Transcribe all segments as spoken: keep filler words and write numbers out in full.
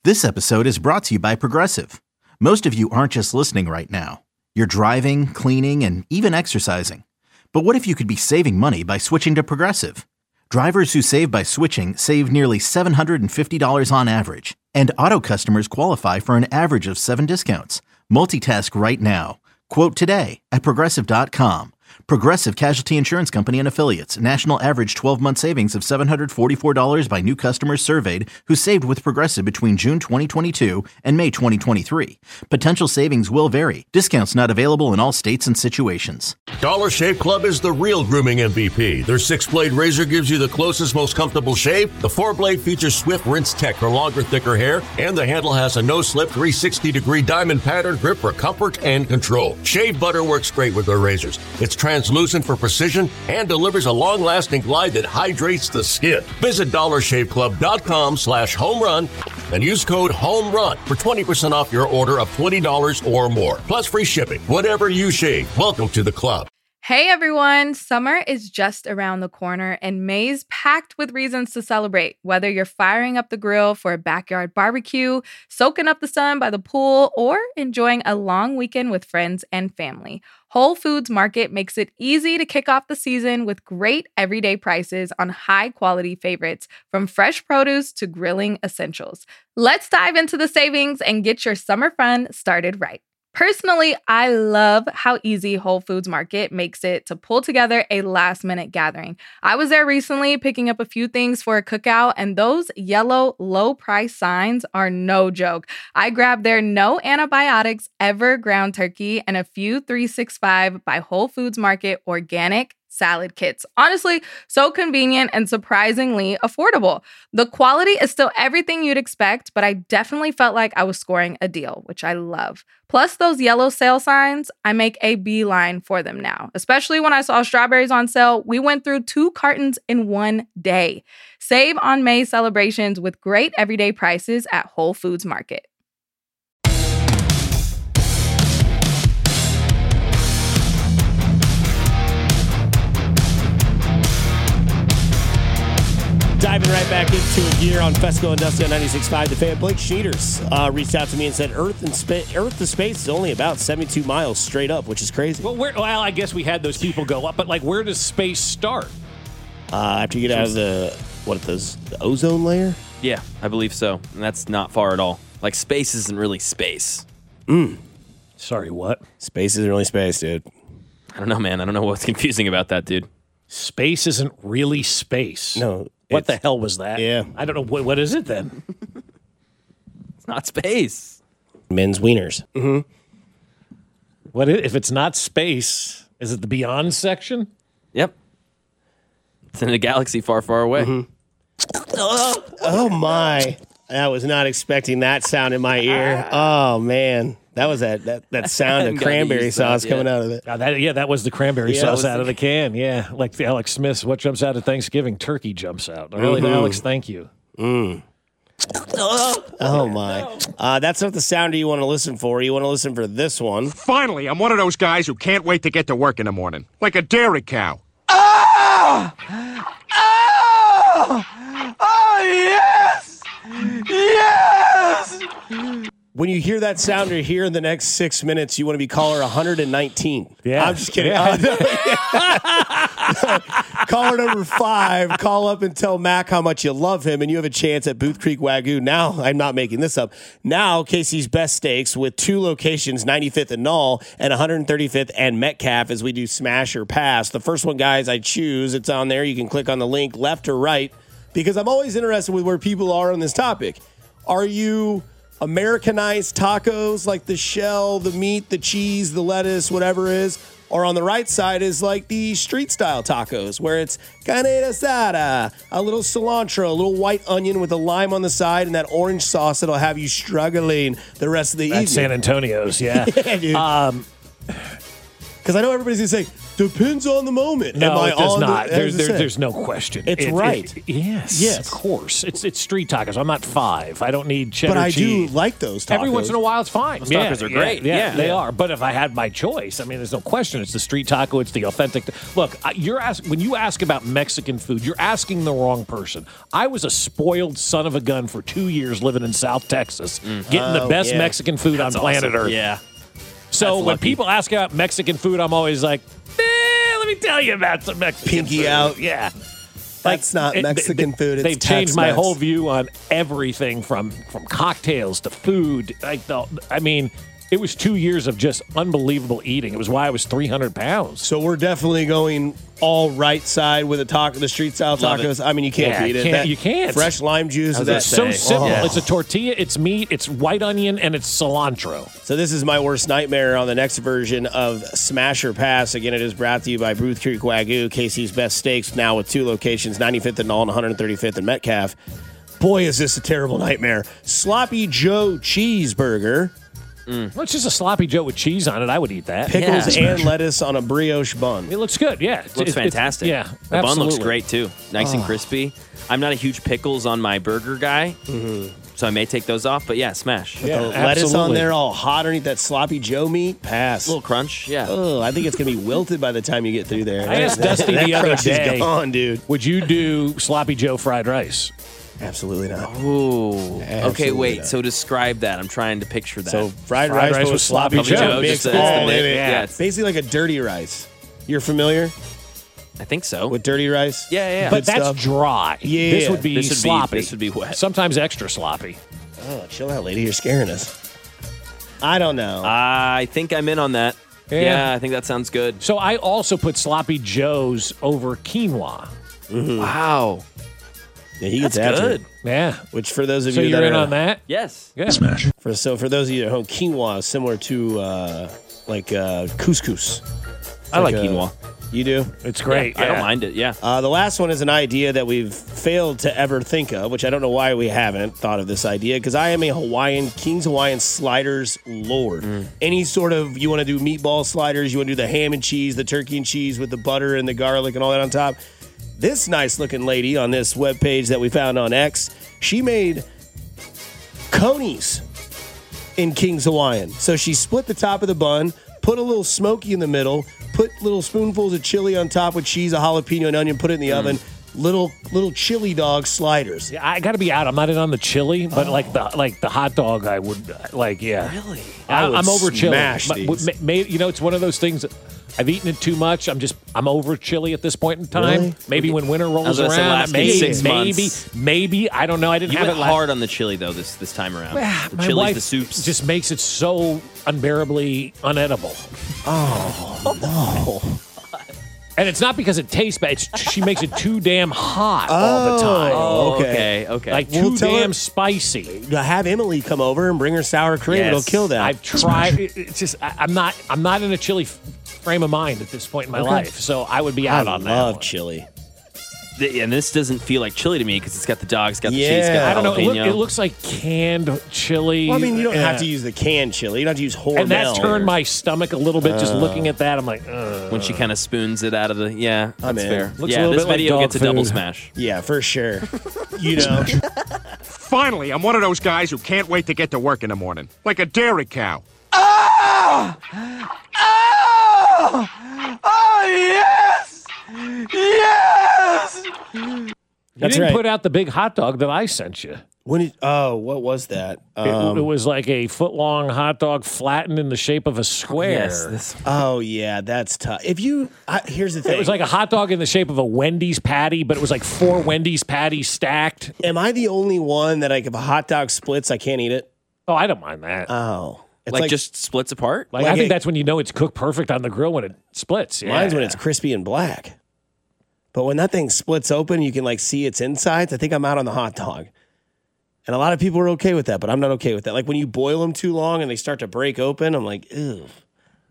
This episode is brought to you by Progressive. Most of you aren't just listening right now. You're driving, cleaning, and even exercising. But what if you could be saving money by switching to Progressive? Drivers who save by switching save nearly seven hundred fifty dollars on average. And auto customers qualify for an average of seven discounts. Multitask right now. Quote today at Progressive dot com. Progressive Casualty Insurance Company and Affiliates. National average twelve-month savings of seven hundred forty-four dollars by new customers surveyed who saved with Progressive between June twenty twenty-two and May twenty twenty-three. Potential savings will vary. Discounts not available in all states and situations. Dollar Shave Club is the real grooming M V P. Their six-blade razor gives you the closest, most comfortable shave. The four-blade features swift rinse tech for longer, thicker hair. And the handle has a no-slip three hundred sixty degree diamond pattern grip for comfort and control. Shave butter works great with their razors. It's translucent for precision and delivers a long-lasting glide that hydrates the skin. Visit dollar shave club dot com slash home run and use code HOMERUN for twenty percent off your order of twenty dollars or more. Plus free shipping. Whatever you shave, welcome to the club. Hey everyone, summer is just around the corner and May's packed with reasons to celebrate. Whether you're firing up the grill for a backyard barbecue, soaking up the sun by the pool, or enjoying a long weekend with friends and family, Whole Foods Market makes it easy to kick off the season with great everyday prices on high-quality favorites, from fresh produce to grilling essentials. Let's dive into the savings and get your summer fun started right. Personally, I love how easy Whole Foods Market makes it to pull together a last-minute gathering. I was there recently picking up a few things for a cookout, and those yellow low-price signs are no joke. I grabbed their no antibiotics ever ground turkey and a few three sixty-five by Whole Foods Market organic salad kits. Honestly, so convenient and surprisingly affordable. The quality is still everything you'd expect, but I definitely felt like I was scoring a deal, which I love. Plus those yellow sale signs, I make a beeline for them now. Especially when I saw strawberries on sale, we went through two cartons in one day. Save on May celebrations with great everyday prices at Whole Foods Market. Diving right back into it here on Fesco Industrial ninety-six point five. The fan Blake Sheeters uh, reached out to me and said Earth and spa- Earth to space is only about seventy-two miles straight up, which is crazy. Well, where, well, I guess we had those people go up, but like, where does space start? Uh, after you get out of the what it does, the ozone layer. Yeah, I believe so, and that's not far at all. Like, space isn't really space. Mm. Sorry, what? Space isn't really space, dude. I don't know, man. I don't know what's confusing about that, dude. Space isn't really space. No. What the hell was that? Yeah. I don't know. What, what is it then? It's not space. Men's wieners. Mm-hmm. What is, if it's not space, is it the beyond section? Yep. It's in a galaxy far, far away. Mm-hmm. Oh, oh, my. I was not expecting that sound in my ear. Oh, man. That was that that, that sound of cranberry sauce that, yeah. coming out of it. Uh, that, yeah, that was the cranberry yeah, sauce out the, of the can. Yeah, like the Alex Smith's What Jumps Out at Thanksgiving? Turkey jumps out. Really, mm-hmm. Alex, thank you. Mm. Oh, my. Uh, that's not the sounder you want to listen for. You want to listen for this one. Finally, I'm one of those guys who can't wait to get to work in the morning. Like a dairy cow. Oh! Oh! Oh, yes! Yes! When you hear that sounder here in the next six minutes, you want to be caller one hundred nineteen. Yeah. I'm just kidding. Yeah. Caller number five, call up and tell Mac how much you love him, and you have a chance at Booth Creek Wagyu. Now, I'm not making this up. Now, Casey's Best Steaks with two locations, ninety-fifth and Null, and one hundred thirty-fifth and Metcalf, as we do Smash or Pass. The first one, guys, I choose. It's on there. You can click on the link left or right, because I'm always interested with where people are on this topic. Are you Americanized tacos, like the shell, the meat, the cheese, the lettuce, whatever it is? Or on the right side is like the street-style tacos, where it's carne asada, a little cilantro, a little white onion with a lime on the side, and that orange sauce that'll have you struggling the rest of the That's evening. San Antonio's, yeah. Yeah, dude. Um, Because I know everybody's going to say, Depends on the moment. No, Am I it does on not. The, There's, as I there, said. there's no question. It's It- right. it- yes, Yes. of course. It's it's street tacos. I'm not five. I don't need cheddar But I cheese. do like those tacos. Every once in a while, it's fine. Those yeah, tacos are yeah, great. Yeah, Yeah. they Yeah. are. But if I had my choice, I mean, there's no question. It's the street taco. It's the authentic. Look, I- you're ask, when you ask about Mexican food, you're asking the wrong person. I was a spoiled son of a gun for two years living in South Texas, getting the Oh, best yeah. Mexican food That's on planet awesome. Earth. Yeah. So That's when lucky. people ask about Mexican food, I'm always like, eh, let me tell you about some Mexican Pinky food. out. Yeah. That's not it- Mexican they- food. It's They've changed my Tex-Mex. whole view on everything from from cocktails to food. Like the, I mean, it was two years of just unbelievable eating. It was why I was three hundred pounds. So we're definitely going all right side with the taco, the street style Love it. tacos. I mean, you can't Yeah, beat it. can't- That you can't. Fresh lime juice. was That, gonna It's so say. simple. Oh. It's a tortilla. It's meat. It's white onion, and it's cilantro. So this is my worst nightmare on the next version of Smash or Pass. Again, it is brought to you by Booth Creek Wagyu, K C's best steaks, now with two locations, ninety-fifth and Knoll and one hundred thirty-fifth in Metcalf. Boy, is this a terrible nightmare. Sloppy Joe cheeseburger, Well, it's just a sloppy Joe with cheese on it. I would eat that. pickles Yeah. and lettuce on a brioche bun. It looks good. Yeah, It's- Looks it's- it's- fantastic. yeah, the bun looks absolutely. great too. Nice and crispy. I'm not a huge pickles on my burger guy, so I may take those off. But yeah, smash. Yeah, The lettuce on absolutely. there all hot underneath that sloppy Joe meat. Pass. A little crunch. Yeah. Oh, I think it's gonna be wilted by the time you get through there. I asked That- Dusty that the other crunch is day. gone, dude. Would you do sloppy Joe fried rice? Absolutely not. Ooh. Okay, Absolutely wait. not. So describe that. I'm trying to picture that. So fried, Fried rice, rice with with sloppy sloppy Joe, Joe, mixed just the- all it's the in mix. it. Yeah, it's- Basically like a dirty rice. You're familiar I think so. with dirty rice? yeah, yeah. yeah. But that's stuff. dry. Yeah. This would be This would be- sloppy. this would be wet. Sometimes extra sloppy. Oh, chill out, lady. You're scaring us. I don't know. I think I'm in on that. Yeah. Yeah, I think that sounds good. So I also put sloppy Joes over quinoa. Wow. yeah, he gets That's after good. it. Yeah. Which for those of So you you're that in are on that? Yes. Yeah. For so for those of you at home, quinoa is similar to uh, like uh, couscous. I like Like a- quinoa. You do? It's great. I don't yeah. mind it. Yeah. Uh, the last one is an idea that we've failed to ever think of, which I don't know why we haven't thought of this idea, because I am a Hawaiian, King's Hawaiian sliders lord. Any sort of, you want to do meatball sliders, you want to do the ham and cheese, the turkey and cheese with the butter and the garlic and all that on top. This nice looking lady on this webpage that we found on X, she made conies in King's Hawaiian. So she split the top of the bun, put a little smoky in the middle, put little spoonfuls of chili on top with cheese, a jalapeno, and onion, put it in the oven. Little little chili dog sliders. Yeah, I got to be out. I'm not in on the chili, but like the like the hot dog, I would like. Yeah, Really? I, I would I'm over chili. smash But- these. ma- ma- you know, it's one of those things. That I've eaten it too much. I'm just I'm over chili at this point in time. Really? Maybe when winter rolls gonna say around, last maybe six maybe months. maybe I don't know. I didn't You have went it last. hard on the chili though this this time around. Ah, the my chilies, wife the soups. just makes it so unbearably unedible. Oh no! And it's not because it tastes bad. It's, she makes it too damn hot all the time. oh, okay. okay. Okay. Like We'll too tell damn her- spicy. Have Emily come over and bring her sour cream. Yes. It'll kill that. I've tried. it- It's just I, I'm not. I'm not in a chili f- frame of mind at this point in my Okay. life, so I would be I out on that. love one. chili. Th- and this doesn't feel like chili to me because it's got the dog, it's got the cheese, it's Yeah. got I the don't know. It, look, jalapeno. it looks like canned chili. Well, I mean, you don't have Yeah. to use the canned chili. You don't have to use Hormel. And that turned my stomach a little bit just looking at that. I'm like, Ugh. when she kind of spoons it out of the yeah, I'm that's in. fair. Looks a yeah, little this bit like video dog gets a double food. smash. Yeah, for sure. You know. Finally, I'm one of those guys who can't wait to get to work in the morning. Like a dairy cow. Oh! Oh! Oh, yes! Yes! you That's didn't right. put out the big hot dog that I sent you. When it, oh, what was that? It, Um, it was like a foot long hot dog flattened in the shape of a square. Yes, this oh yeah, that's tough. If you, I, here's the thing. It was like a hot dog in the shape of a Wendy's patty, but it was like four Wendy's patties stacked. Am I the only one that like if a hot dog splits, I can't eat it? Oh, I don't mind that. Oh, it's like, just splits apart. like, like I think a- that's when you know it's cooked perfect on the grill when it splits. Yeah. mine's when it's crispy and black. But when that thing splits open, you can like see its insides. I think I'm out on the hot dog. And a lot of people are okay with that, but I'm not okay with that. Like when you boil them too long and they start to break open, I'm like, ew.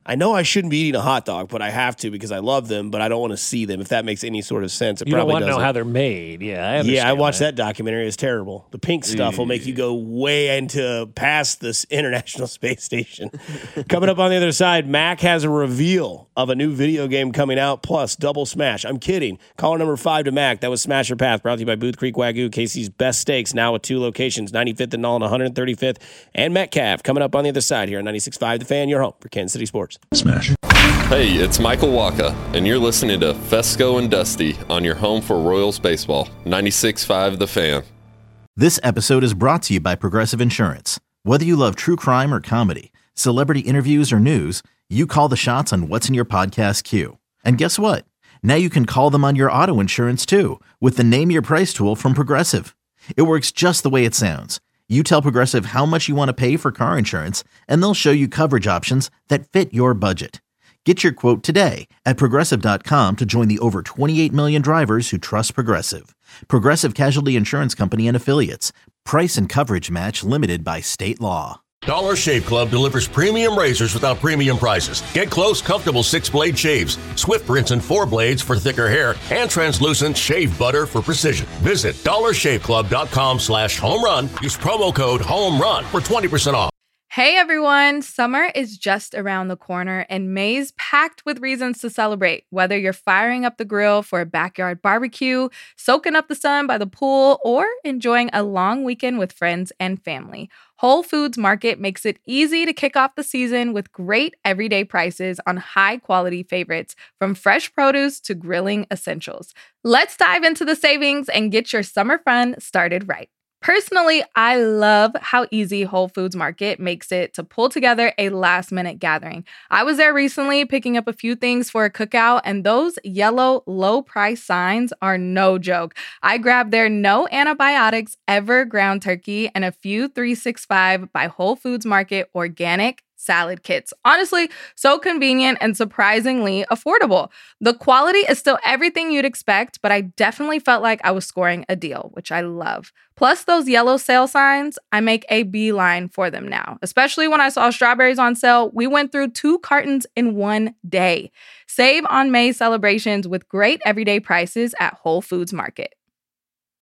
I know I shouldn't be eating a hot dog, but I have to because I love them, but I don't want to see them, if that makes any sort of sense. It You don't probably want to know doesn't. how they're made. Yeah, I Yeah, I understand watched that. that documentary. It's terrible. The pink stuff will make you go way into past this International Space Station. Coming up on the other side, Mac has a reveal of a new video game coming out, plus Double Smash. I'm kidding. Caller number five to Mac. That was Smash Your Path, brought to you by Booth Creek Wagyu, Casey's Best Steaks, now with two locations, ninety-fifth and Null and one hundred thirty-fifth, and Metcalf. Coming up on the other side here on ninety-six point five The Fan, your home for Kansas City Sports. Smash. Hey, it's Michael Waka, and you're listening to Fesco and Dusty on your home for Royals baseball, ninety-six point five The Fan. This episode is brought to you by Progressive Insurance. Whether you love true crime or comedy, celebrity interviews or news, you call the shots on what's in your podcast queue. And guess what? Now you can call them on your auto insurance too with the Name Your Price tool from Progressive. It works just the way it sounds. You tell Progressive how much you want to pay for car insurance, and they'll show you coverage options that fit your budget. Get your quote today at Progressive dot com to join the over twenty-eight million drivers who trust Progressive. Progressive Casualty Insurance Company and Affiliates. Price and coverage match limited by state law. Dollar Shave Club delivers premium razors without premium prices. Get close, comfortable six-blade shaves, swift rinse and four blades for thicker hair, and translucent shave butter for precision. Visit dollar shave club dot com slash home run. Use promo code HOMERUN for twenty percent off. Hey everyone, summer is just around the corner and May's packed with reasons to celebrate. Whether you're firing up the grill for a backyard barbecue, soaking up the sun by the pool, or enjoying a long weekend with friends and family, Whole Foods Market makes it easy to kick off the season with great everyday prices on high-quality favorites, from fresh produce to grilling essentials. Let's dive into the savings and get your summer fun started right. Personally, I love how easy Whole Foods Market makes it to pull together a last-minute gathering. I was there recently picking up a few things for a cookout, and those yellow low-price signs are no joke. I grabbed their no antibiotics ever ground turkey and a few three sixty-five by Whole Foods Market organic salad kits. Honestly, so convenient and surprisingly affordable. The quality is still everything you'd expect, but I definitely felt like I was scoring a deal, which I love. Plus those yellow sale signs, I make a beeline for them now. Especially when I saw strawberries on sale, we went through two cartons in one day. Save on May celebrations with great everyday prices at Whole Foods Market.